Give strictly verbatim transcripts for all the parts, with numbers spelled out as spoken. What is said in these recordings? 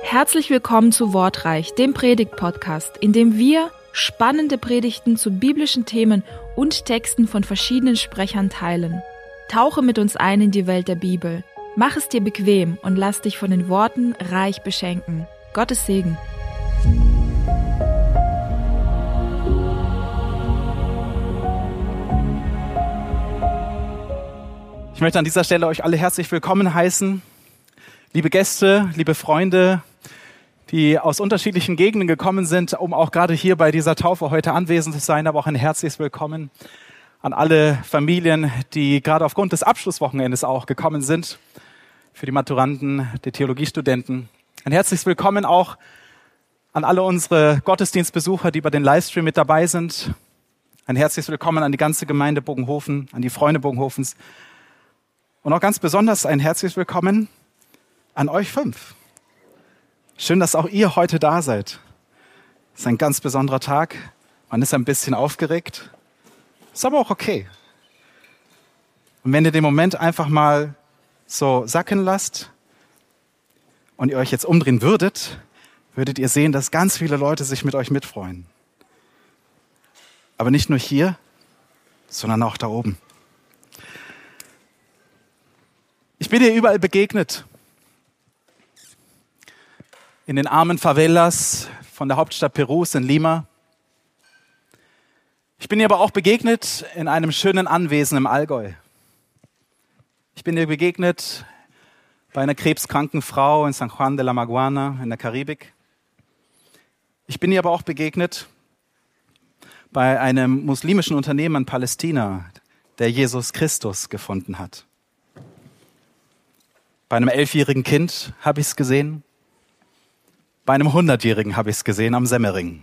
Herzlich willkommen zu Wortreich, dem Predigt-Podcast, in dem wir spannende Predigten zu biblischen Themen und Texten von verschiedenen Sprechern teilen. Tauche mit uns ein in die Welt der Bibel. Mach es dir bequem und lass dich von den Worten reich beschenken. Gottes Segen. Ich möchte an dieser Stelle euch alle herzlich willkommen heißen. Liebe Gäste, liebe Freunde, die aus unterschiedlichen Gegenden gekommen sind, um auch gerade hier bei dieser Taufe heute anwesend zu sein, aber auch ein herzliches Willkommen an alle Familien, die gerade aufgrund des Abschlusswochenendes auch gekommen sind, für die Maturanten, die Theologiestudenten. Ein herzliches Willkommen auch an alle unsere Gottesdienstbesucher, die bei den Livestream mit dabei sind. Ein herzliches Willkommen an die ganze Gemeinde Bogenhofen, an die Freunde Bogenhofens. Und auch ganz besonders ein herzliches Willkommen an euch fünf. Schön, dass auch ihr heute da seid. Es ist ein ganz besonderer Tag. Man ist ein bisschen aufgeregt. Ist aber auch okay. Und wenn ihr den Moment einfach mal so sacken lasst und ihr euch jetzt umdrehen würdet, würdet ihr sehen, dass ganz viele Leute sich mit euch mitfreuen. Aber nicht nur hier, sondern auch da oben. Ich bin dir überall begegnet. In den armen Favelas von der Hauptstadt Perus in Lima. Ich bin dir aber auch begegnet in einem schönen Anwesen im Allgäu. Ich bin dir begegnet bei einer krebskranken Frau in San Juan de la Maguana in der Karibik. Ich bin dir aber auch begegnet bei einem muslimischen Unternehmen in Palästina, der Jesus Christus gefunden hat. Bei einem elfjährigen Kind habe ich es gesehen. Bei einem hundertjährigen habe ich es gesehen am Semmering.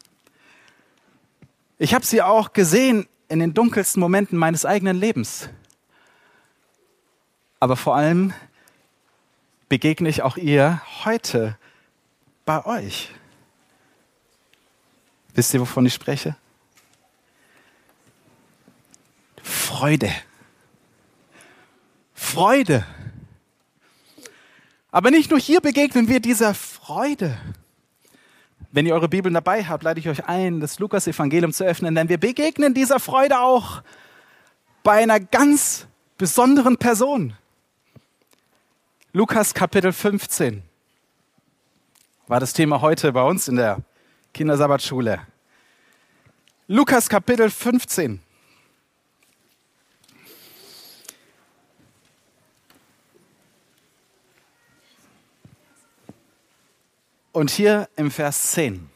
Ich habe sie auch gesehen in den dunkelsten Momenten meines eigenen Lebens. Aber vor allem begegne ich auch ihr heute bei euch. Wisst ihr, wovon ich spreche? Freude. Freude. Aber nicht nur hier begegnen wir dieser Freude. Wenn ihr eure Bibeln dabei habt, lade ich euch ein, das Lukas-Evangelium zu öffnen, denn wir begegnen dieser Freude auch bei einer ganz besonderen Person. Lukas Kapitel fünfzehn war das Thema heute bei uns in der Kindersabbatschule. Lukas Kapitel fünfzehn. Und hier im Vers zehn.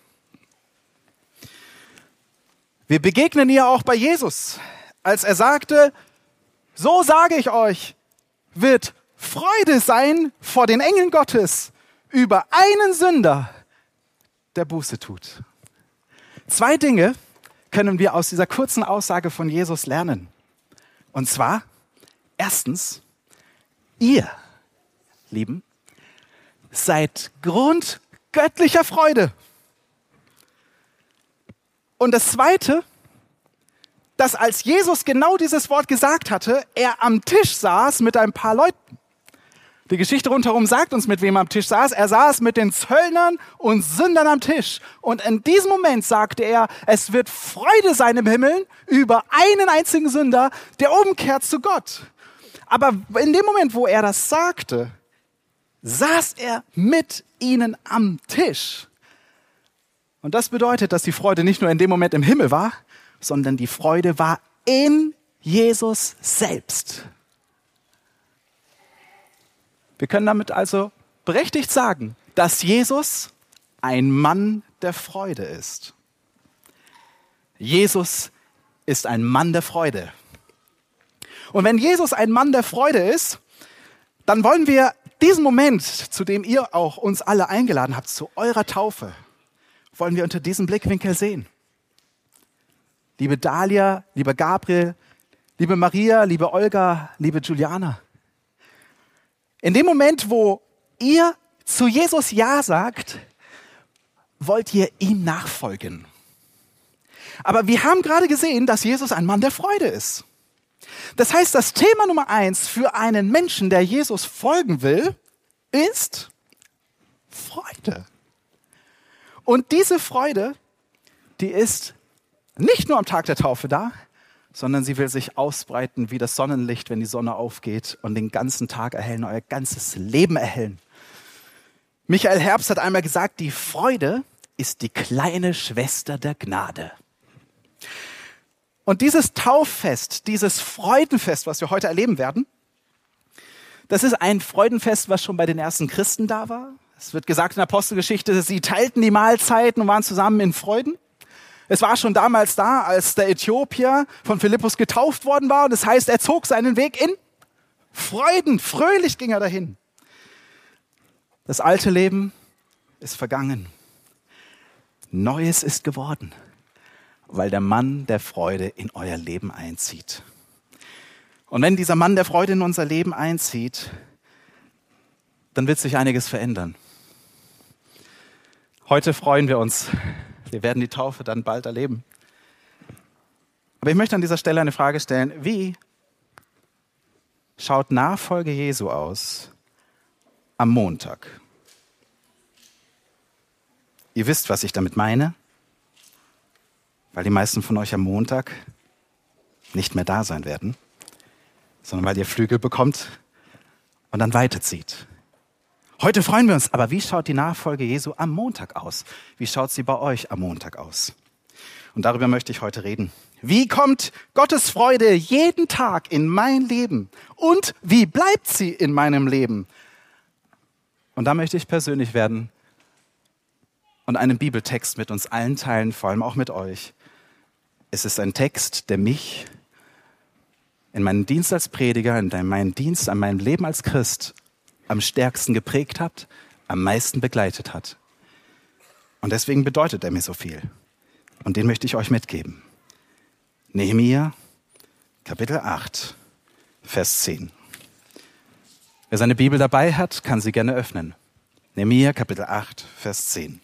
Wir begegnen ihr auch bei Jesus, als er sagte, so sage ich euch, wird Freude sein vor den Engeln Gottes über einen Sünder, der Buße tut. Zwei Dinge können wir aus dieser kurzen Aussage von Jesus lernen. Und zwar, erstens, ihr, Lieben, seid Grund göttlicher Freude. Und das Zweite, dass als Jesus genau dieses Wort gesagt hatte, er am Tisch saß mit ein paar Leuten. Die Geschichte rundherum sagt uns, mit wem er am Tisch saß. Er saß mit den Zöllnern und Sündern am Tisch. Und in diesem Moment sagte er, es wird Freude sein im Himmel über einen einzigen Sünder, der umkehrt zu Gott. Aber in dem Moment, wo er das sagte, saß er mit ihnen am Tisch. Und das bedeutet, dass die Freude nicht nur in dem Moment im Himmel war, sondern die Freude war in Jesus selbst. Wir können damit also berechtigt sagen, dass Jesus ein Mann der Freude ist. Jesus ist ein Mann der Freude. Und wenn Jesus ein Mann der Freude ist, dann wollen wir diesen Moment, zu dem ihr auch uns alle eingeladen habt, zu eurer Taufe, wollen wir unter diesem Blickwinkel sehen. Liebe Dalia, lieber Gabriel, liebe Maria, liebe Olga, liebe Juliana. In dem Moment, wo ihr zu Jesus Ja sagt, wollt ihr ihm nachfolgen. Aber wir haben gerade gesehen, dass Jesus ein Mann der Freude ist. Das heißt, das Thema Nummer eins für einen Menschen, der Jesus folgen will, ist Freude. Und diese Freude, die ist nicht nur am Tag der Taufe da, sondern sie will sich ausbreiten wie das Sonnenlicht, wenn die Sonne aufgeht und den ganzen Tag erhellen, euer ganzes Leben erhellen. Michael Herbst hat einmal gesagt, die Freude ist die kleine Schwester der Gnade. Und dieses Tauffest, dieses Freudenfest, was wir heute erleben werden, das ist ein Freudenfest, was schon bei den ersten Christen da war. Es wird gesagt in der Apostelgeschichte, sie teilten die Mahlzeiten und waren zusammen in Freuden. Es war schon damals da, als der Äthiopier von Philippus getauft worden war. Und das heißt, er zog seinen Weg in Freuden. Fröhlich ging er dahin. Das alte Leben ist vergangen. Neues ist geworden, weil der Mann der Freude in euer Leben einzieht. Und wenn dieser Mann der Freude in unser Leben einzieht, dann wird sich einiges verändern. Heute freuen wir uns. Wir werden die Taufe dann bald erleben. Aber ich möchte an dieser Stelle eine Frage stellen. Wie schaut Nachfolge Jesu aus am Montag? Ihr wisst, was ich damit meine, weil die meisten von euch am Montag nicht mehr da sein werden, sondern weil ihr Flügel bekommt und dann weiterzieht. Heute freuen wir uns, aber wie schaut die Nachfolge Jesu am Montag aus? Wie schaut sie bei euch am Montag aus? Und darüber möchte ich heute reden. Wie kommt Gottes Freude jeden Tag in mein Leben? Und wie bleibt sie in meinem Leben? Und da möchte ich persönlich werden und einen Bibeltext mit uns allen teilen, vor allem auch mit euch. Es ist ein Text, der mich in meinem Dienst als Prediger, in meinem Dienst, an meinem Leben als Christ am stärksten geprägt hat, am meisten begleitet hat. Und deswegen bedeutet er mir so viel. Und den möchte ich euch mitgeben. Nehemia, Kapitel acht, Vers zehn. Wer seine Bibel dabei hat, kann sie gerne öffnen. Nehemia, Kapitel acht, Vers zehn.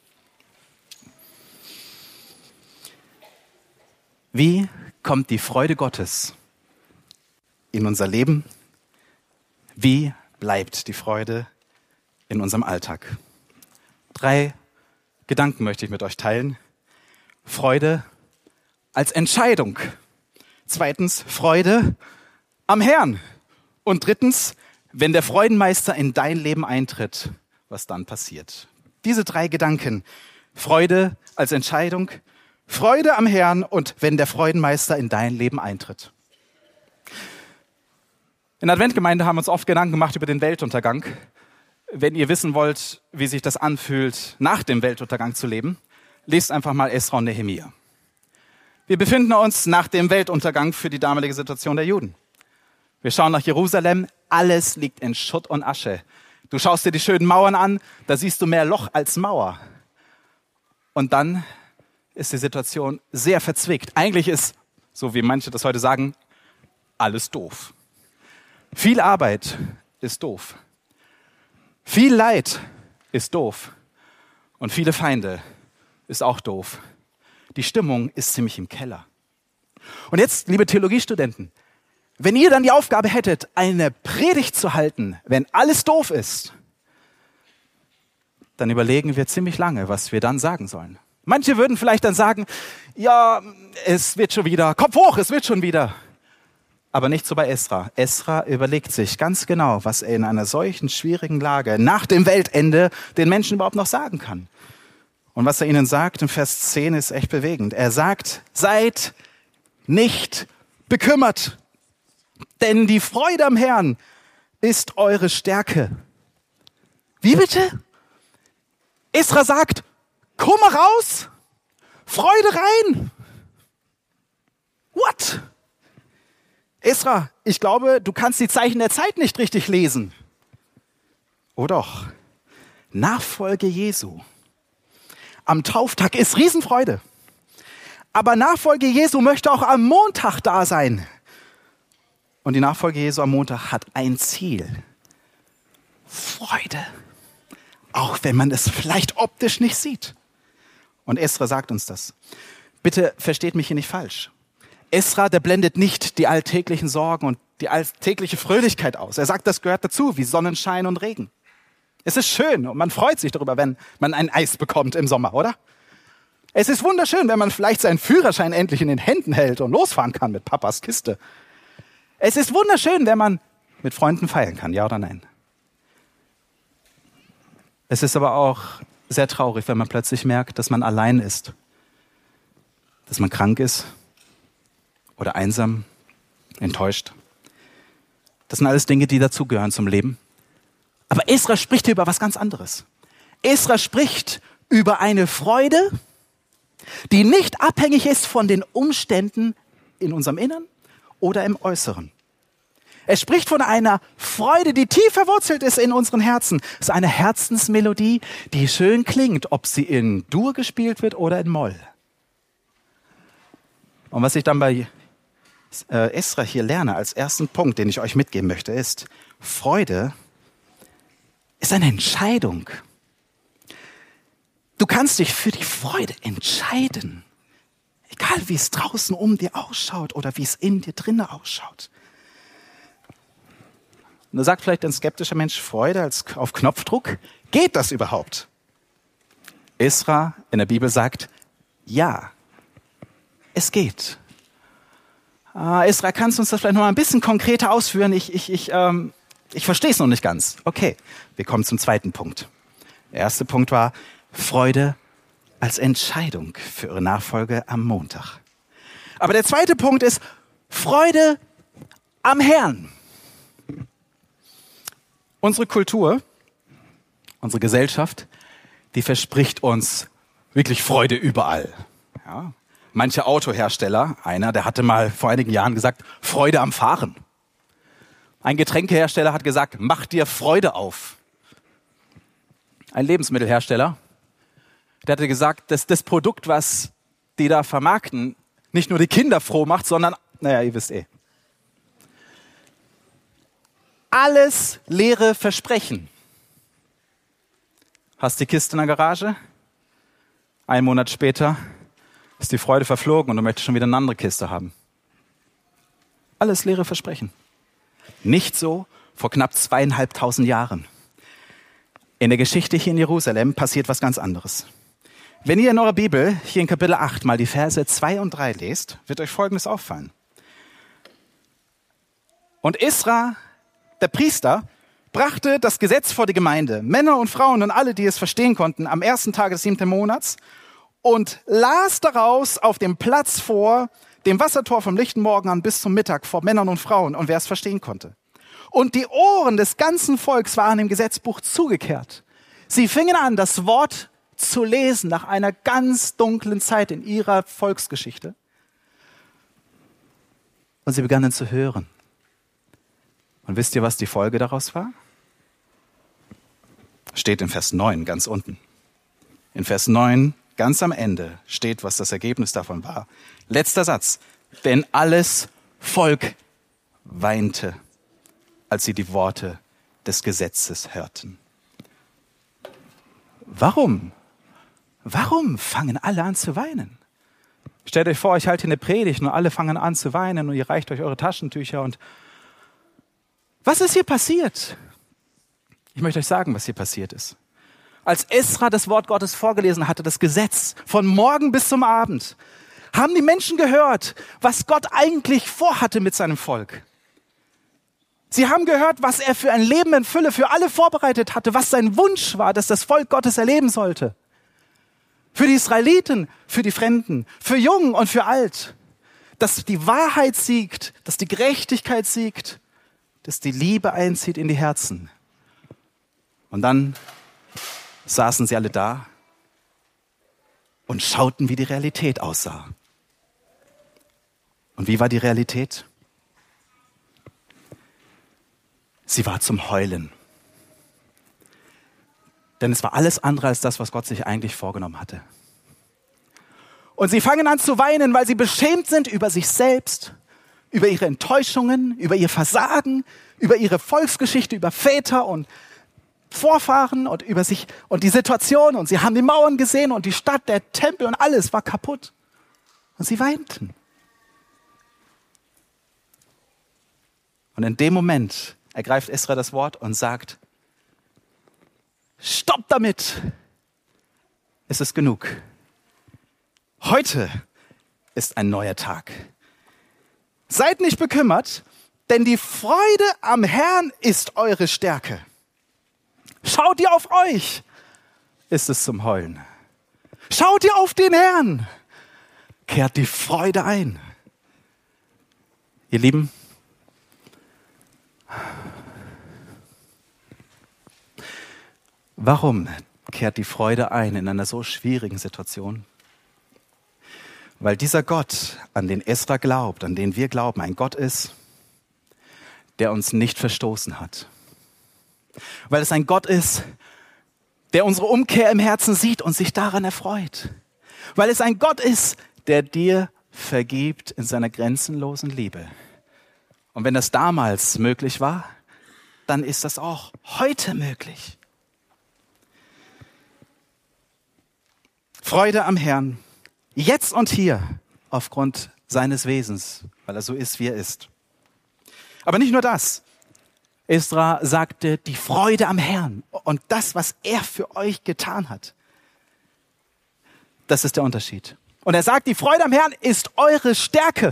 Wie kommt die Freude Gottes in unser Leben? Wie bleibt die Freude in unserem Alltag? Drei Gedanken möchte ich mit euch teilen. Freude als Entscheidung. Zweitens, Freude am Herrn. Und drittens, wenn der Freudenmeister in dein Leben eintritt, was dann passiert. Diese drei Gedanken. Freude als Entscheidung, Freude am Herrn und wenn der Freudenmeister in dein Leben eintritt. In der Adventgemeinde haben wir uns oft Gedanken gemacht über den Weltuntergang. Wenn ihr wissen wollt, wie sich das anfühlt, nach dem Weltuntergang zu leben, lest einfach mal Esra und Nehemia. Wir befinden uns nach dem Weltuntergang für die damalige Situation der Juden. Wir schauen nach Jerusalem, alles liegt in Schutt und Asche. Du schaust dir die schönen Mauern an, da siehst du mehr Loch als Mauer. Und dann ist die Situation sehr verzwickt. Eigentlich ist, so wie manche das heute sagen, alles doof. Viel Arbeit ist doof. Viel Leid ist doof. Und viele Feinde ist auch doof. Die Stimmung ist ziemlich im Keller. Und jetzt, liebe Theologiestudenten, wenn ihr dann die Aufgabe hättet, eine Predigt zu halten, wenn alles doof ist, dann überlegen wir ziemlich lange, was wir dann sagen sollen. Manche würden vielleicht dann sagen, ja, es wird schon wieder, Kopf hoch, es wird schon wieder. Aber nicht so bei Esra. Esra überlegt sich ganz genau, was er in einer solchen schwierigen Lage nach dem Weltende den Menschen überhaupt noch sagen kann. Und was er ihnen sagt in Vers zehn ist echt bewegend. Er sagt, seid nicht bekümmert, denn die Freude am Herrn ist eure Stärke. Wie bitte? Esra sagt, Kummer raus, Freude rein. What? Esra, ich glaube, du kannst die Zeichen der Zeit nicht richtig lesen. Oh doch, Nachfolge Jesu am Tauftag ist Riesenfreude. Aber Nachfolge Jesu möchte auch am Montag da sein. Und die Nachfolge Jesu am Montag hat ein Ziel. Freude. Auch wenn man es vielleicht optisch nicht sieht. Und Esra sagt uns das. Bitte versteht mich hier nicht falsch. Esra, der blendet nicht die alltäglichen Sorgen und die alltägliche Fröhlichkeit aus. Er sagt, das gehört dazu, wie Sonnenschein und Regen. Es ist schön und man freut sich darüber, wenn man ein Eis bekommt im Sommer, oder? Es ist wunderschön, wenn man vielleicht seinen Führerschein endlich in den Händen hält und losfahren kann mit Papas Kiste. Es ist wunderschön, wenn man mit Freunden feiern kann, ja oder nein? Es ist aber auch sehr traurig, wenn man plötzlich merkt, dass man allein ist, dass man krank ist oder einsam, enttäuscht. Das sind alles Dinge, die dazugehören zum Leben. Aber Esra spricht hier über was ganz anderes. Esra spricht über eine Freude, die nicht abhängig ist von den Umständen in unserem Innern oder im Äußeren. Er spricht von einer Freude, die tief verwurzelt ist in unseren Herzen. Es ist eine Herzensmelodie, die schön klingt, ob sie in Dur gespielt wird oder in Moll. Und was ich dann bei äh, Esra hier lerne, als ersten Punkt, den ich euch mitgeben möchte, ist, Freude ist eine Entscheidung. Du kannst dich für die Freude entscheiden. Egal wie es draußen um dir ausschaut oder wie es in dir drinnen ausschaut. Und da sagt vielleicht ein skeptischer Mensch, Freude als auf Knopfdruck? Geht das überhaupt? Esra in der Bibel sagt, ja, es geht. Ah, Esra, kannst du uns das vielleicht noch mal ein bisschen konkreter ausführen? Ich, ich, ich, ähm, ich verstehe es noch nicht ganz. Okay, wir kommen zum zweiten Punkt. Der erste Punkt war Freude als Entscheidung für eure Nachfolge am Montag. Aber der zweite Punkt ist Freude am Herrn. Unsere Kultur, unsere Gesellschaft, die verspricht uns wirklich Freude überall. Ja. Manche Autohersteller, einer, der hatte mal vor einigen Jahren gesagt, Freude am Fahren. Ein Getränkehersteller hat gesagt, mach dir Freude auf. Ein Lebensmittelhersteller, der hatte gesagt, dass das Produkt, was die da vermarkten, nicht nur die Kinder froh macht, sondern, naja, ihr wisst eh. Alles leere Versprechen. Hast die Kiste in der Garage? Ein Monat später ist die Freude verflogen und du möchtest schon wieder eine andere Kiste haben. Alles leere Versprechen. Nicht so vor knapp zweieinhalbtausend Jahren. In der Geschichte hier in Jerusalem passiert was ganz anderes. Wenn ihr in eurer Bibel hier in Kapitel acht mal die Verse zwei und drei lest, wird euch Folgendes auffallen. Und Esra, der Priester, brachte das Gesetz vor die Gemeinde, Männer und Frauen und alle, die es verstehen konnten, am ersten Tag des siebten Monats und las daraus auf dem Platz vor, dem Wassertor vom lichten Morgen an bis zum Mittag vor Männern und Frauen und wer es verstehen konnte. Und die Ohren des ganzen Volks waren dem Gesetzbuch zugekehrt. Sie fingen an, das Wort zu lesen nach einer ganz dunklen Zeit in ihrer Volksgeschichte. Und sie begannen zu hören. Und wisst ihr, was die Folge daraus war? Steht in Vers neun ganz unten. In Vers neun, ganz am Ende, steht, was das Ergebnis davon war. Letzter Satz. Denn alles Volk weinte, als sie die Worte des Gesetzes hörten. Warum? Warum fangen alle an zu weinen? Stellt euch vor, ich halte hier eine Predigt und alle fangen an zu weinen und ihr reicht euch eure Taschentücher und was ist hier passiert? Ich möchte euch sagen, was hier passiert ist. Als Esra das Wort Gottes vorgelesen hatte, das Gesetz, von morgen bis zum Abend, haben die Menschen gehört, was Gott eigentlich vorhatte mit seinem Volk. Sie haben gehört, was er für ein Leben in Fülle für alle vorbereitet hatte, was sein Wunsch war, dass das Volk Gottes erleben sollte. Für die Israeliten, für die Fremden, für Jung und für alt. Dass die Wahrheit siegt, dass die Gerechtigkeit siegt, dass die Liebe einzieht in die Herzen. Und dann saßen sie alle da und schauten, wie die Realität aussah. Und wie war die Realität? Sie war zum Heulen. Denn es war alles andere als das, was Gott sich eigentlich vorgenommen hatte. Und sie fangen an zu weinen, weil sie beschämt sind über sich selbst, über ihre Enttäuschungen, über ihr Versagen, über ihre Volksgeschichte, über Väter und Vorfahren und über sich und die Situation. Und sie haben die Mauern gesehen und die Stadt, der Tempel und alles war kaputt. Und sie weinten. Und in dem Moment ergreift Esra das Wort und sagt, Stopp damit! Es ist genug. Heute ist ein neuer Tag. Seid nicht bekümmert, denn die Freude am Herrn ist eure Stärke. Schaut ihr auf euch, ist es zum Heulen. Schaut ihr auf den Herrn, kehrt die Freude ein. Ihr Lieben, warum kehrt die Freude ein in einer so schwierigen Situation? Weil dieser Gott, an den Esra glaubt, an den wir glauben, ein Gott ist, der uns nicht verstoßen hat. Weil es ein Gott ist, der unsere Umkehr im Herzen sieht und sich daran erfreut. Weil es ein Gott ist, der dir vergibt in seiner grenzenlosen Liebe. Und wenn das damals möglich war, dann ist das auch heute möglich. Freude am Herrn, jetzt und hier, aufgrund seines Wesens, weil er so ist, wie er ist. Aber nicht nur das. Esra sagte, die Freude am Herrn und das, was er für euch getan hat. Das ist der Unterschied. Und er sagt, die Freude am Herrn ist eure Stärke.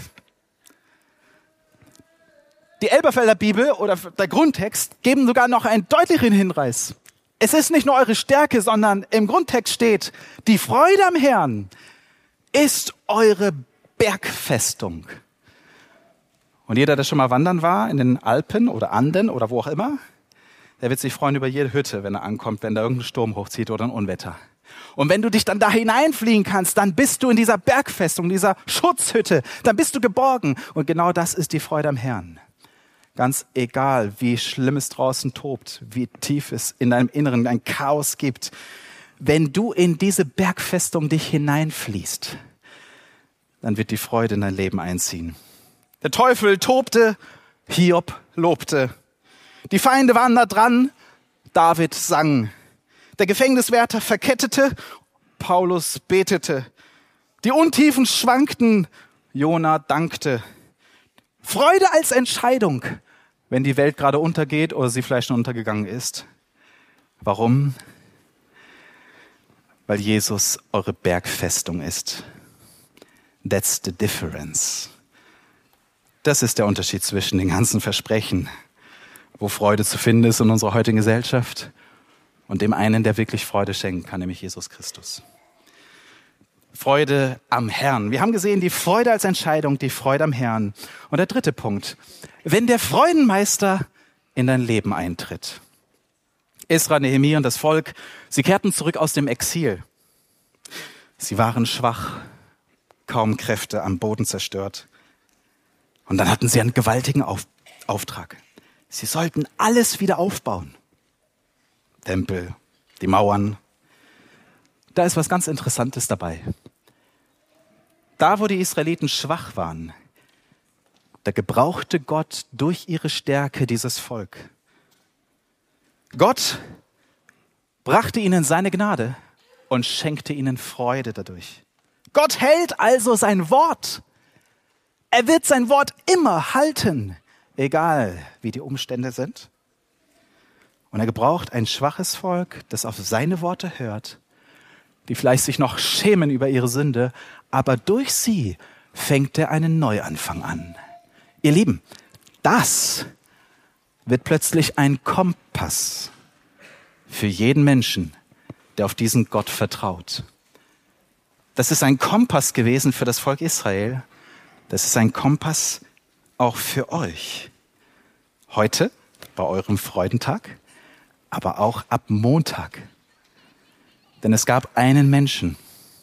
Die Elberfelder Bibel oder der Grundtext geben sogar noch einen deutlicheren Hinweis. Es ist nicht nur eure Stärke, sondern im Grundtext steht, die Freude am Herrn ist eure Bergfestung. Und jeder, der schon mal wandern war in den Alpen oder Anden oder wo auch immer, der wird sich freuen über jede Hütte, wenn er ankommt, wenn da irgendein Sturm hochzieht oder ein Unwetter. Und wenn du dich dann da hineinfliegen kannst, dann bist du in dieser Bergfestung, dieser Schutzhütte, dann bist du geborgen. Und genau das ist die Freude am Herrn. Ganz egal, wie schlimm es draußen tobt, wie tief es in deinem Inneren ein Chaos gibt. Wenn du in diese Bergfestung dich hineinfließt, dann wird die Freude in dein Leben einziehen. Der Teufel tobte, Hiob lobte. Die Feinde waren da dran, David sang. Der Gefängniswärter verkettete, Paulus betete. Die Untiefen schwankten, Jona dankte. Freude als Entscheidung, wenn die Welt gerade untergeht oder sie vielleicht schon untergegangen ist. Warum? Weil Jesus eure Bergfestung ist. That's the difference. Das ist der Unterschied zwischen den ganzen Versprechen, wo Freude zu finden ist in unserer heutigen Gesellschaft, und dem einen, der wirklich Freude schenken kann, nämlich Jesus Christus. Freude am Herrn. Wir haben gesehen, die Freude als Entscheidung, die Freude am Herrn. Und der dritte Punkt, wenn der Freudenmeister in dein Leben eintritt. Esra, Nehemia und das Volk, sie kehrten zurück aus dem Exil. Sie waren schwach, kaum Kräfte, am Boden zerstört. Und dann hatten sie einen gewaltigen Auf- Auftrag. Sie sollten alles wieder aufbauen. Tempel, die Mauern. Da ist was ganz Interessantes dabei. Da, wo die Israeliten schwach waren, da gebrauchte Gott durch ihre Stärke dieses Volk. Gott brachte ihnen seine Gnade und schenkte ihnen Freude dadurch. Gott hält also sein Wort. Er wird sein Wort immer halten, egal wie die Umstände sind. Und er gebraucht ein schwaches Volk, das auf seine Worte hört, die vielleicht sich noch schämen über ihre Sünde, aber durch sie fängt er einen Neuanfang an. Ihr Lieben, das wird plötzlich ein Kompass für jeden Menschen, der auf diesen Gott vertraut. Das ist ein Kompass gewesen für das Volk Israel. Das ist ein Kompass auch für euch. Heute, bei eurem Freudentag, aber auch ab Montag. Denn es gab einen Menschen,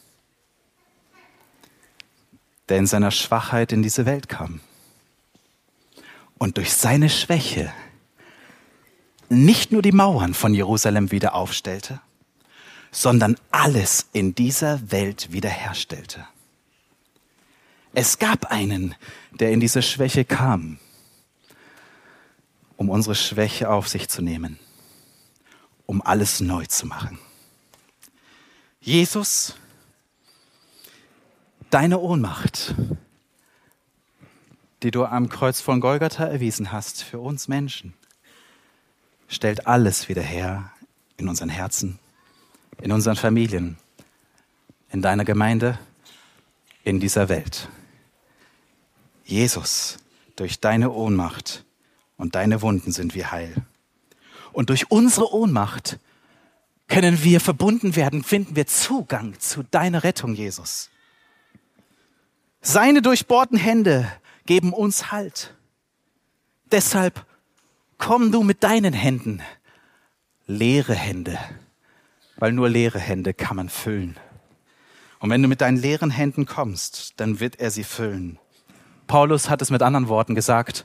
der in seiner Schwachheit in diese Welt kam. Und durch seine Schwäche nicht nur die Mauern von Jerusalem wieder aufstellte, sondern alles in dieser Welt wiederherstellte. Es gab einen, der in diese Schwäche kam, um unsere Schwäche auf sich zu nehmen, um alles neu zu machen. Jesus, deine Ohnmacht, die du am Kreuz von Golgatha erwiesen hast für uns Menschen, stellt alles wieder her in unseren Herzen, in unseren Familien, in deiner Gemeinde, in dieser Welt. Jesus, durch deine Ohnmacht und deine Wunden sind wir heil. Und durch unsere Ohnmacht können wir verbunden werden, finden wir Zugang zu deiner Rettung, Jesus. Seine durchbohrten Hände geben uns Halt. Deshalb komm du mit deinen Händen, leere Hände, weil nur leere Hände kann man füllen. Und wenn du mit deinen leeren Händen kommst, dann wird er sie füllen. Paulus hat es mit anderen Worten gesagt: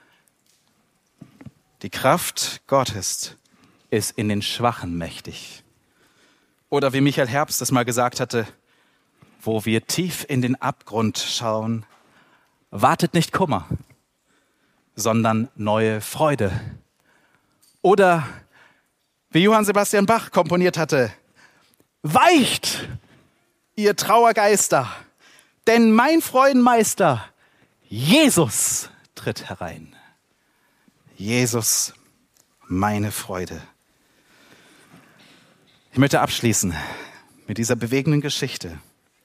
Die Kraft Gottes ist in den Schwachen mächtig. Oder wie Michael Herbst es mal gesagt hatte: Wo wir tief in den Abgrund schauen, wartet nicht Kummer, sondern neue Freude. Oder wie Johann Sebastian Bach komponiert hatte: Weicht, ihr Trauergeister, denn mein Freudenmeister, Jesus, tritt herein. Jesus, meine Freude. Ich möchte abschließen mit dieser bewegenden Geschichte.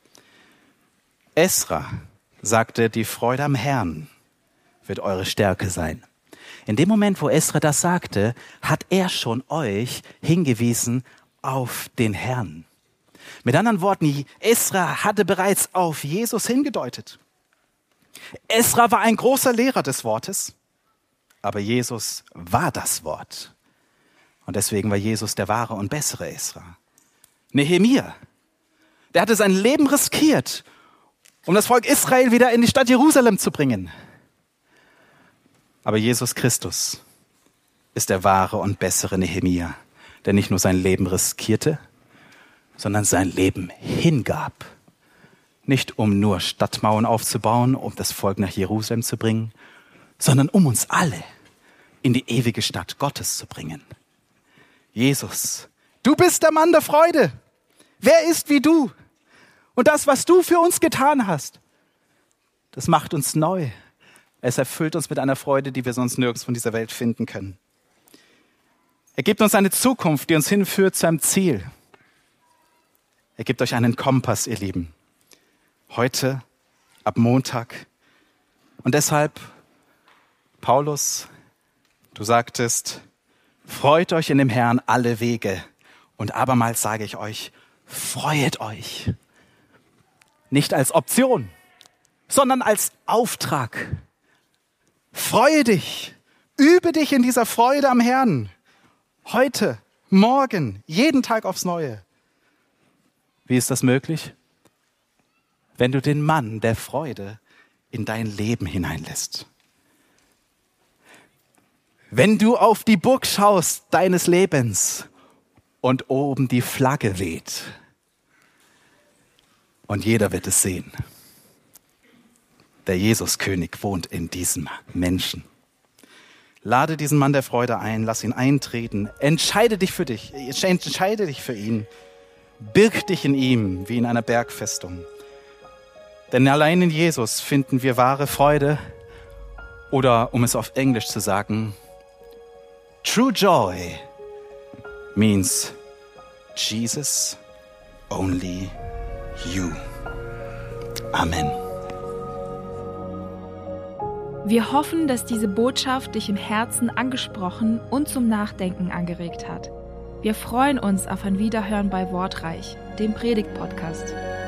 Esra sagte, die Freude am Herrn wird eure Stärke sein. In dem Moment, wo Esra das sagte, hat er schon euch hingewiesen auf den Herrn. Mit anderen Worten, Esra hatte bereits auf Jesus hingedeutet. Esra war ein großer Lehrer des Wortes, aber Jesus war das Wort. Und deswegen war Jesus der wahre und bessere Esra. Nehemia, der hatte sein Leben riskiert, um das Volk Israel wieder in die Stadt Jerusalem zu bringen. Aber Jesus Christus ist der wahre und bessere Nehemia, der nicht nur sein Leben riskierte, sondern sein Leben hingab. Nicht um nur Stadtmauern aufzubauen, um das Volk nach Jerusalem zu bringen, sondern um uns alle in die ewige Stadt Gottes zu bringen. Jesus, du bist der Mann der Freude. Wer ist wie du? Und das, was du für uns getan hast, das macht uns neu. Es erfüllt uns mit einer Freude, die wir sonst nirgends von dieser Welt finden können. Er gibt uns eine Zukunft, die uns hinführt zu einem Ziel. Er gibt euch einen Kompass, ihr Lieben. Heute, ab Montag. Und deshalb, Paulus, du sagtest, freut euch in dem Herrn alle Wege. Und abermals sage ich euch, freut euch. Nicht als Option, sondern als Auftrag. Freue dich, übe dich in dieser Freude am Herrn. Heute, morgen, jeden Tag aufs Neue. Wie ist das möglich? Wenn du den Mann der Freude in dein Leben hineinlässt. Wenn du auf die Burg schaust deines Lebens und oben die Flagge weht. Und jeder wird es sehen. Der Jesuskönig wohnt in diesem Menschen. Lade diesen Mann der Freude ein, lass ihn eintreten. Entscheide dich für dich, entscheide dich für ihn. Birg dich in ihm wie in einer Bergfestung. Denn allein in Jesus finden wir wahre Freude. Oder um es auf Englisch zu sagen, True joy means Jesus, only you. Amen. Wir hoffen, dass diese Botschaft dich im Herzen angesprochen und zum Nachdenken angeregt hat. Wir freuen uns auf ein Wiederhören bei Wortreich, dem Predigt-Podcast.